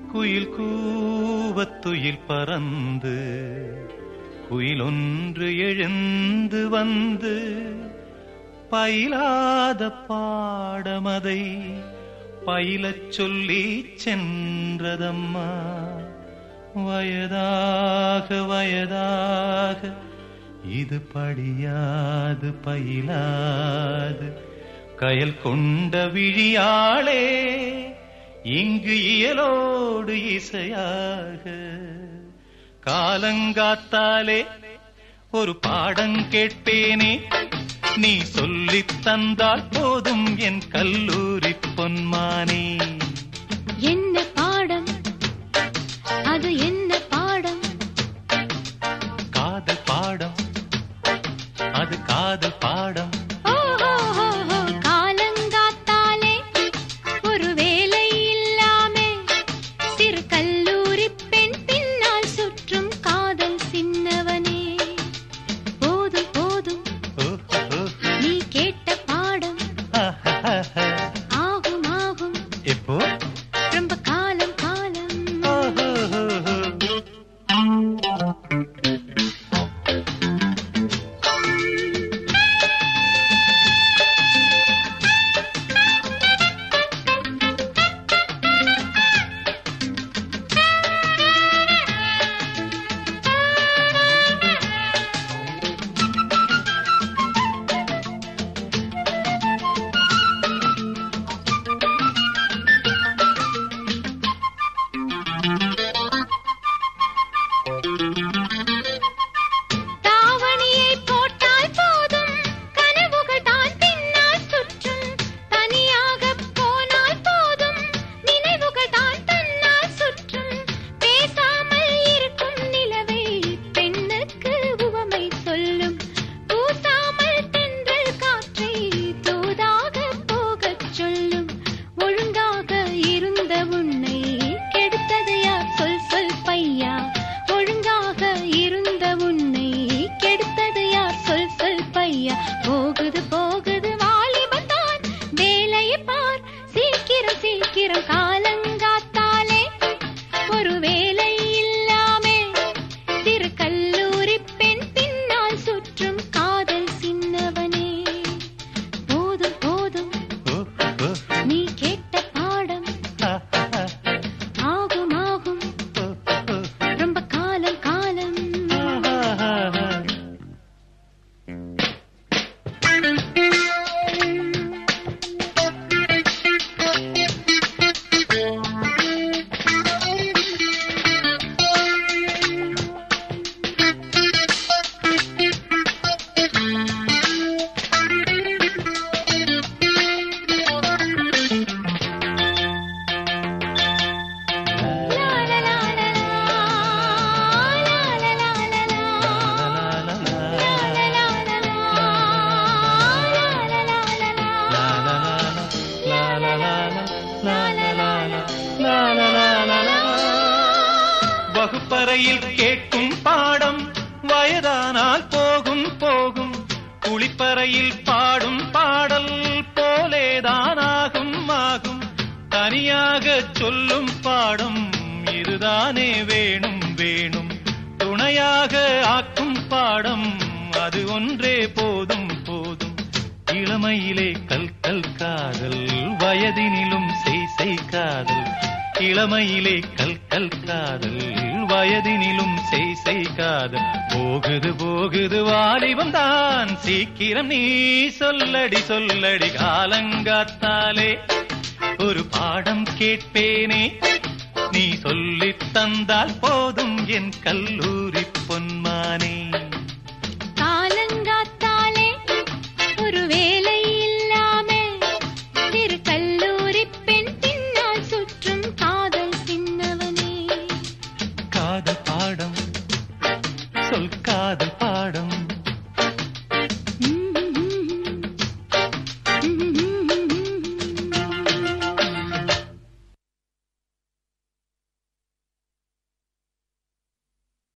குயில் கூவத்துயில் பறந்து குயில் ஒன்று எழுந்து வந்து பயிலாத பாடமதை பயிலச் சொல்லி சென்றதம்மா. வயதாக வயதாக இது படியாது பயிலாது கயல் கொண்ட விழியாளே இங்கு இயலோடு இசையாக. காலங்காத்தாலே ஒரு பாடம் கேட்பேனே, நீ சொல்லித் தந்தால் போதும் என் கல்லூரி பொன்மானே. என்ன பாடம் அது, என்ன பாடம்? காதல் பாடம் அது, காதல் பாடம். காலங்காத்தாலே ஒரு வேலை இல்லாமே சிறு கல்லூரி பெண் பின்னால் சுற்றும் காதல் சின்னவனே. போதும் போதும் நீ கேட்ட பாடம் ஆகும் ஆகும் எப்போ? ரொம்ப காலம் காலம். தாவணியை போட்டால் போதும் கனவுகள் தான் பின்னால் சுற்றும். தனியாக போனால் போதும் நினைவுகள் தான் தன்னால் சுற்றும். பேசாமல் இருக்கும் நிலவை பெண்ணுக்கு உவமை சொல்லும். பூசாமல் தென்றல் காற்றை தூதாக போகச் சொல்லும். ஒழுங்காக இருந்த உன்னை கெடுத்தது யார் சொல் சொல் பையா. ஒழுங்காக இருந்த உன்னை கெடுத்தது யார் சொல் சொல் பையா. போகுது போகுது வாலிபத்தான் வேலையை பார் சீக்கிரம் சீக்கிரம். காலங்காத்தாலே ஒரு வேலை இல்லாமே சிறு கல்லூரி பெண் பின்னால் சுற்றும் காதல் சின்னவனே. போதும் போதும் நீ கேட்ட பாடம் ஆகும் ஆகும் ரொம்ப காலம் காலம். வகுப்பறையில் கேட்கும் பாடம் வயதானால் போகும் போகும். குளிப்பறையில் பாடும் பாடல் போலேதான் ஆகும் ஆகும். தனியாக சொல்லும் பாடம் இதுதானே வேணும் வேணும். துணையாக ஆக்கும் பாடம் அது ஒன்றே போதும் போதும். இளமையிலே கல் கல் காதல் வயதினிலும் செய் செய் காதல். இளமையிலே கல் கல் காதல் வயதினிலும் செய் செய் காதல். போகுது போகுது வாலிபம் தான் சீக்கிரம் நீ சொல்லடி சொல்லடி. காலங்காத்தாலே ஒரு பாடம் கேட்பேனே, நீ சொல்லித் தந்தால் போதும் என் கல்லூரி பொன்மானே.